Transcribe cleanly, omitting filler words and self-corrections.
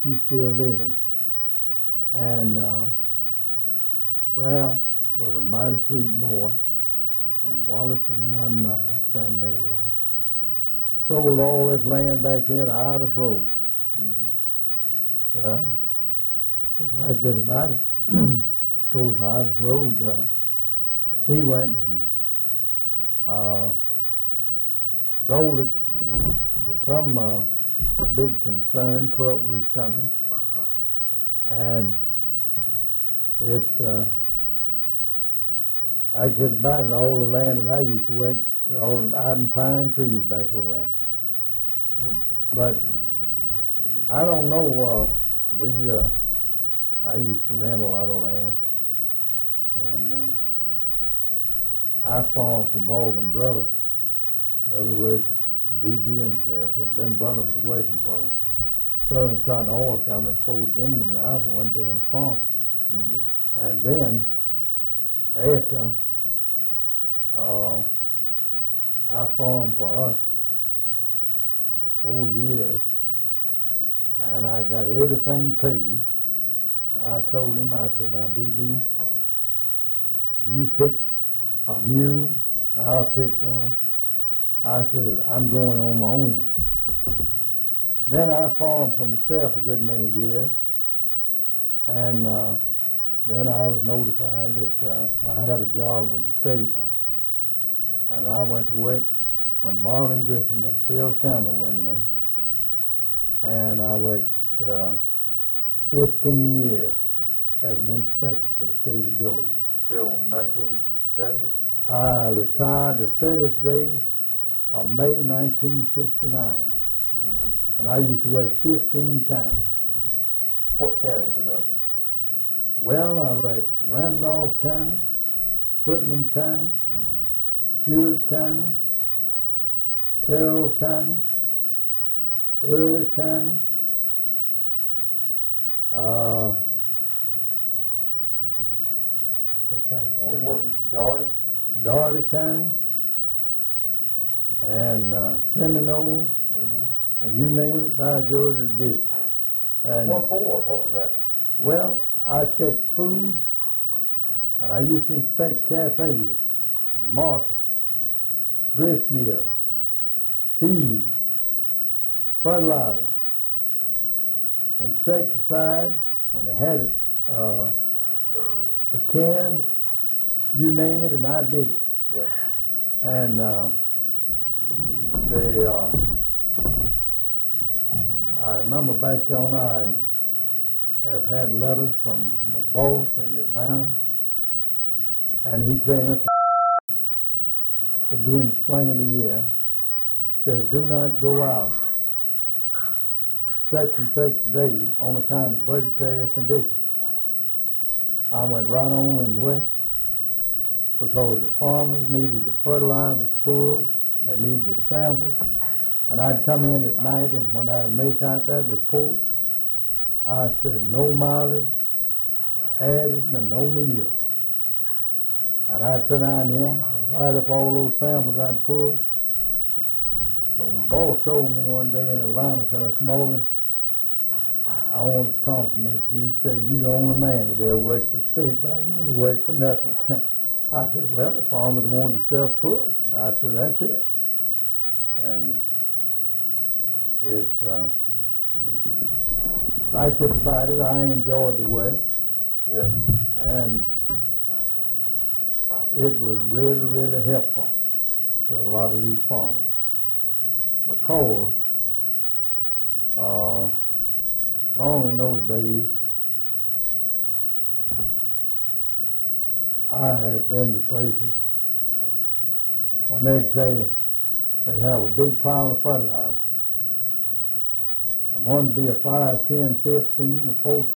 she's still living. And Ralph was a mighty sweet boy, and Wallace was mighty nice, and they sold all this land back here to Idas Road. Well, it's like this about it. Towards Idas Road, he went and sold it to some big concern, Pulpwood Company, and it, I guess about it, all the land that I used to work, all out in pine trees back over there. But I don't know, I used to rent a lot of land, and I farmed for Morgan Brothers. In other words, B.B. himself, well, Ben Butler was working for Southern Cotton Oil Company at Fort Gaines, and I was the one doing the farming. And then, after I farmed for us 4 years, and I got everything paid, I told him, I said, now, B.B., you pick a mule, I'll pick one. I said, I'm going on my own. Then I farmed for myself a good many years, and then I was notified that I had a job with the state, and I went to work when Marlon Griffin and Phil Campbell went in, and I worked 15 years as an inspector for the state of Georgia. Till 1970? I retired the 30th day of May 1969. And I used to work 15 counties. What counties were those? Well, I worked Randolph County, Whitman County, Stewart County, Terrell County, Early County, what kind of You worked Doherty? Doherty County, and Seminole, and you name it, by Georgia did it. And What for? What was that? well, I checked foods, and I used to inspect cafes and markets, grist mills, feed, fertilizer, insecticide, when they had it, pecans, you name it, and I did it. Yes. And I remember back on, I have had letters from my boss in Atlanta, and he'd say, Mr. It'd be in the spring of the year, says, do not go out such and such day on account of budgetary conditions. I went right on and worked because the farmers needed the fertilizers pulled, they needed the samples, and I'd come in at night, and when I'd make out that report, I said no mileage added and no meal. And I'd sit down here and write up all those samples I'd pulled. So my boss told me one day in Atlanta, said, Mr. Morgan, I want to compliment you. Said, you're the only man that ever worked for the state by you to work for nothing. I said, well, the farmers wanted the stuff pulled. I said, that's it. And it's like this about it, I enjoyed the work. Yeah. And it was really, really helpful to a lot of these farmers because long in those days, I have been to places when they'd say they'd have a big pile of fertilizer. And one would be a 5, 10, 15, or 4